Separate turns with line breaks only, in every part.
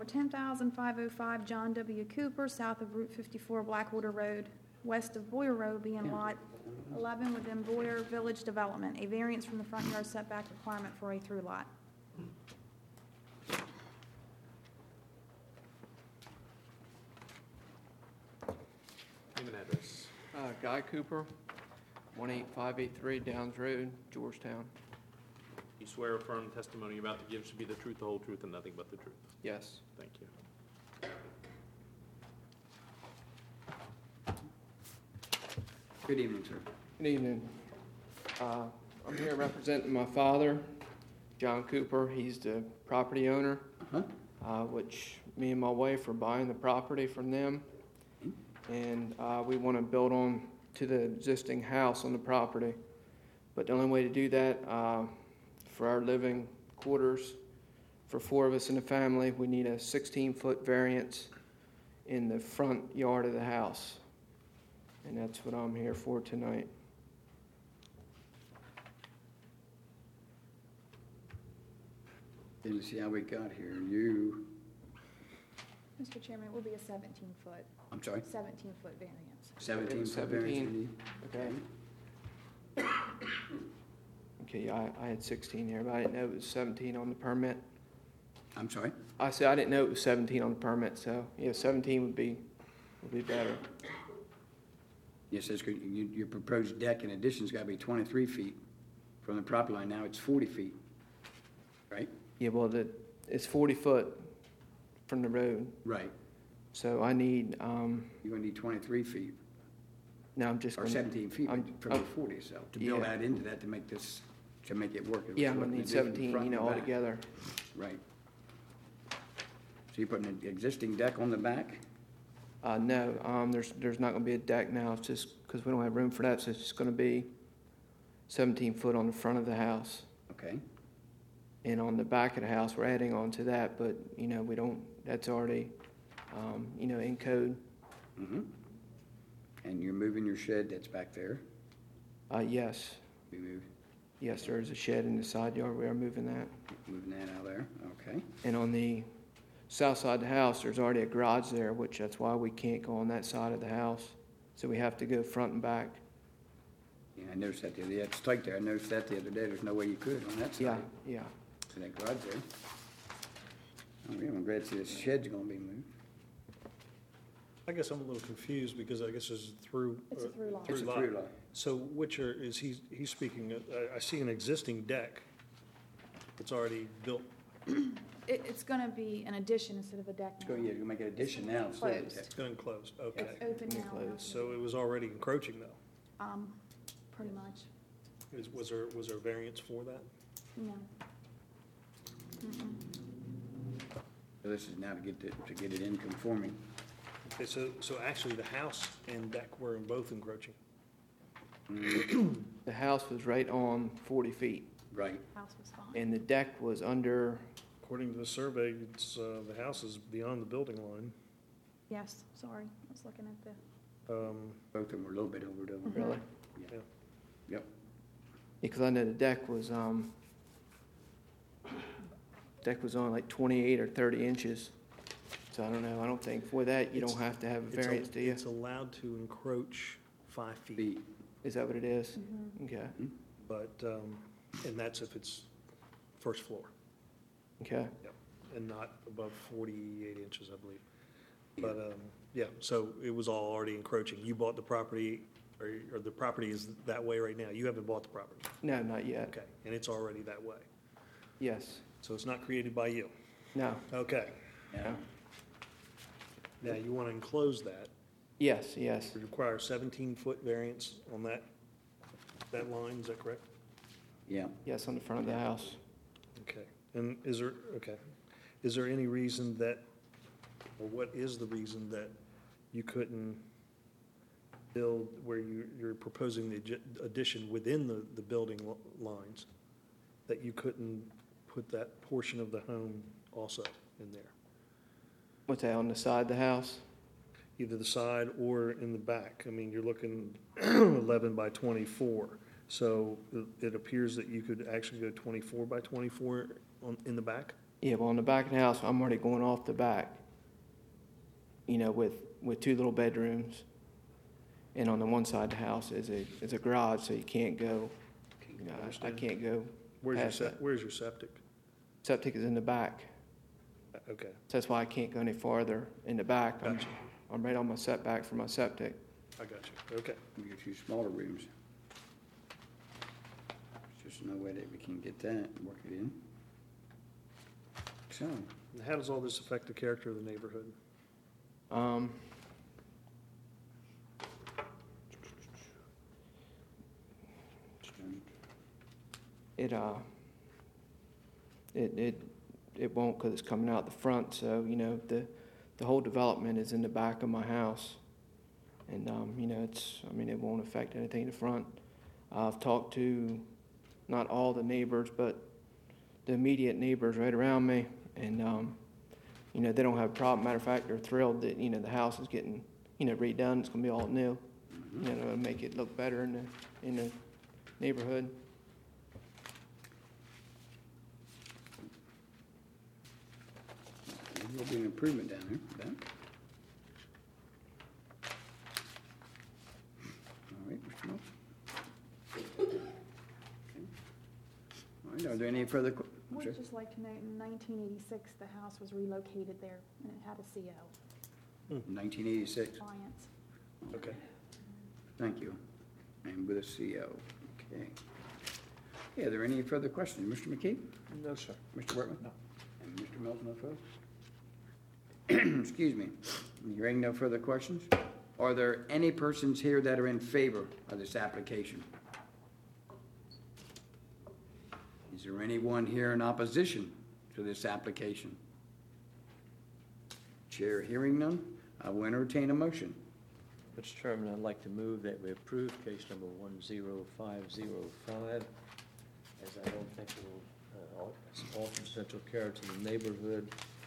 10,505 John W. Cooper, south of Route 54 Blackwater Road, west of Boyer Road, being Lot 11 within Boyer Village Development, a variance from the front yard setback requirement for a through lot.
Name and address.
Guy Cooper, 18583 Downs Road, Georgetown.
You swear or affirm the testimony you're about to give should be the truth, the whole truth, and nothing but the truth.
Yes.
Thank you.
Good evening, sir.
Good evening. I'm here representing my father, John Cooper. He's the property owner, which me and my wife are buying the property from them. And we want to build on to the existing house on the property. But the only way to do that, for our living quarters, for 4 of us in the family, we need a 16-foot variance in the front yard of the house. And that's what I'm here for tonight.
Didn't see how we got here.
Mr. Chairman, it will be a 17-foot,
I'm sorry,
17-foot variance.
17-foot variance you need?
Okay. Okay, yeah, I had 16 here, but I didn't know it was 17 on the permit.
I'm sorry?
I said I didn't know it was 17 on the permit, so yeah, 17 would be better.
Yes, that's good. Your proposed deck in addition's got to be 23 feet from the property line. Now it's 40 feet, right?
Yeah, well, it's 40 foot from the road,
Right.
so I need.
You're going to need 23 feet,
No, I'm just
or
going
17 feet
I'm-
from the 40, so to build
Yeah.
that into that to make this, to make it work.
Yeah, I'm gonna need 17, altogether.
Right. So you're putting an existing deck on the back?
No, there's not going to be a deck now. It's just because we don't have room for that, so it's just going to be 17 foot on the front of the house.
Okay.
And on the back of the house, we're adding on to that, but, we don't, that's already, in code.
Mm-hmm. And you're moving your shed that's back there?
Yes.
Be moved,
Yes, there is a shed in the side yard. We are moving that.
moving that out of there, okay.
And on the south side of the house, there's already a garage there, which that's why we can't go on that side of the house. So we have to go front and back.
Yeah, I noticed that the other day. It's tight there. I noticed that the other day. There's no way you could on that side.
Yeah.
To that garage there. Oh, yeah, I'm glad to see the shed's gonna be moved.
I guess I'm a little confused because I guess it's through.
It's a through lot.
It's a through lot.
So which is he's speaking, I see an existing deck that's already built.
It's going to be an addition instead of a deck
So,
now.
yeah, you're gonna make an addition now instead of a
Closed.
deck.
It's been enclosed, okay.
It's open now.
Closed.
So it was already encroaching though.
Pretty much,
Was there a variance for that?
no. Mm-mm.
So this is now to get it in conforming.
Okay, so actually the house and deck were both encroaching.
The house was right on 40 feet,
Right.
House was fine.
and the deck was under,
According to the survey, it's, the house is beyond the building line.
Yes, sorry, I was looking at the,
Both of them were a little bit over it.
really?
Yeah.
Yep.
Because I know the deck was on like 28 or 30 inches. So I don't know. I don't think for that you don't have to have a variance, do you?
It's allowed to encroach 5 feet,
Feet.
Is that what it is?
Mm-hmm.
Okay.
but, and that's if it's first floor.
Okay.
Yep, and not above 48 inches, I believe. But, yeah, so it was all already encroaching. You bought the property, or the property is that way right now. You haven't bought the property.
No, not yet.
Okay, and it's already that way.
Yes.
So it's not created by you.
No.
Okay.
Yeah.
Now, you want to enclose that.
Yes. Yes.
It requires 17-foot variance on that line, is that correct?
Yeah.
Yes, on the front of the house.
Okay. And is there any reason that, or what is the reason that you couldn't build where you're proposing the addition within the building lines, that you couldn't put that portion of the home also in there?
What's that, on the side of the house?
Either the side or in the back. I mean, you're looking 11 by 24. So it appears that you could actually go 24 by 24 in the back?
Yeah, well, on the back of the house, I'm already going off the back, you know, with 2 little bedrooms. And on the one side of the house is a garage, so you can't go, you know, I can't go past that.
Where's your septic?
Septic is in the back.
Okay,
So that's why I can't go any farther in the back.
gotcha.
I'm right on my setback for my septic.
I got you. Okay.
We got 2 smaller rooms. There's just no way that we can get that and work it in. So,
And how does all this affect the character of the neighborhood?
It won't, because it's coming out the front, so, you know, the whole development is in the back of my house. And, you know, it won't affect anything in the front. I've talked to not all the neighbors, but the immediate neighbors right around me, and, you know, they don't have a problem. Matter of fact, they're thrilled that, you know, the house is getting, you know, redone. It's gonna be all new. You know, it'll make it look better in the neighborhood.
there'll be an improvement down there, for that. All right, Mr. Mills? Okay. All right, are there any further,
Would just like to note, in 1986, the house was relocated there, and it had a CO,
1986?
clients.
Okay.
Thank you. And with a CO, okay. Okay, are there any further questions? Mr. McKee?
No, sir.
Mr. Workman? No. And Mr. Mills, no further? Excuse me. Hearing no further questions, are there any persons here that are in favor of this application? Is there anyone here in opposition to this application? Chair hearing none, I will entertain a motion.
Mr. Chairman, I'd like to move that we approve case number 10505, as I don't think it will alter central character to the neighborhood.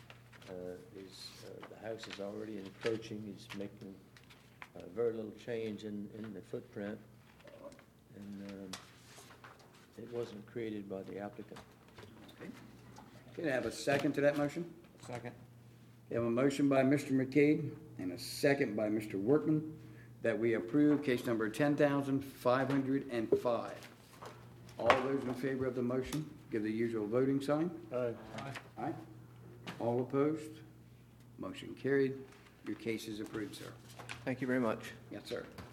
The house is already encroaching. He's making very little change in the footprint, and it wasn't created by the applicant.
Okay. Can I have a second to that motion?
Second.
We have a motion by Mr. McCabe and a second by Mr. Workman that we approve case number 10,505. All those in favor of the motion, give the usual voting sign.
Aye.
Aye. All opposed? Motion carried. Your case is approved, sir.
Thank you very much.
Yes, sir.